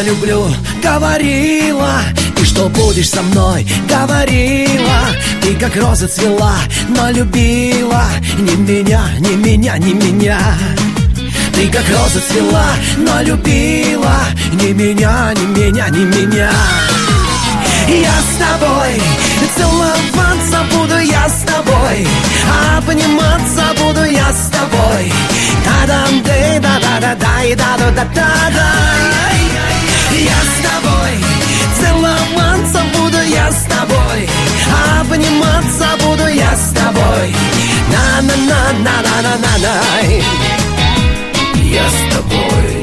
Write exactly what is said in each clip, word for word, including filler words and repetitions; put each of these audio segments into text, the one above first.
тебя люблю, говорила. И что будешь со мной, говорила. Ты как роза цвела, но любила не меня, не меня, не меня. Ты как роза цвела, но любила не меня, не меня, не меня. Я с тобой, целоваться буду я с тобой, обниматься буду я с тобой. Та-дам, дэй, да-да-да-дай, да-да-да-да-да. Я с тобой, целоваться буду я с тобой, обниматься буду я с тобой. На-на-на-на-на-на-на. Я с тобой.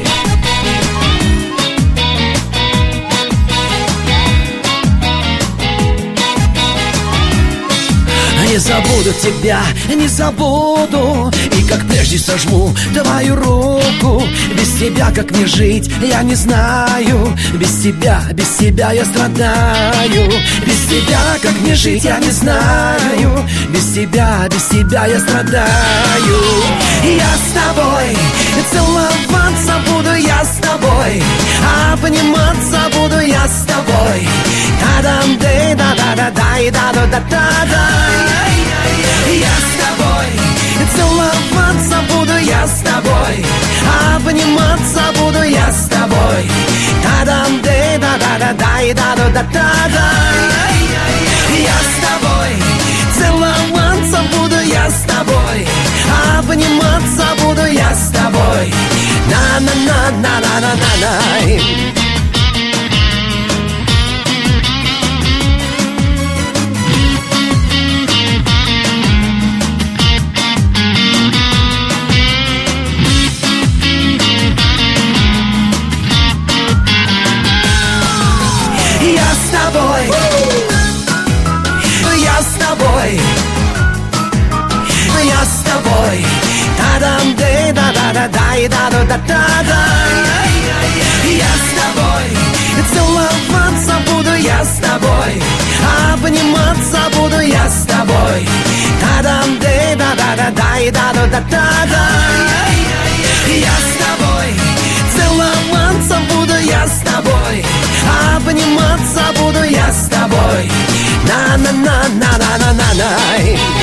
Не забуду тебя, не забуду. И как прежде сожму твою руку. Без тебя как мне жить, я не знаю. Без тебя, без тебя я страдаю. Без тебя как мне жить, я не знаю. Без тебя, без тебя я страдаю. Я с тобой, целоваться буду я с тобой, обниматься буду я с тобой. Та-дам, дэй, да-да-да-дай, да-да-да-да-да. Я с тобой, целоваться буду я с тобой, обниматься буду я с тобой. Та-дам, дэй, да-да-да-дай, да-да-да-да-да. Я с тобой, целоваться буду я с тобой, обниматься буду я с тобой. На-на-на-на-на-на-на. Я с тобой, я с тобой, я с тобой. Та-дам, дэй, да-да-да-дай, да-да-да-да-да. Я с тобой, целоваться буду я с тобой, обниматься буду я с тобой. Та-дам, дэй, да-да-да-дай, да-да-да-да-да. Я с тобой, целоваться буду я с тобой, обниматься буду я с тобой. На-на-на-на-на-на-на.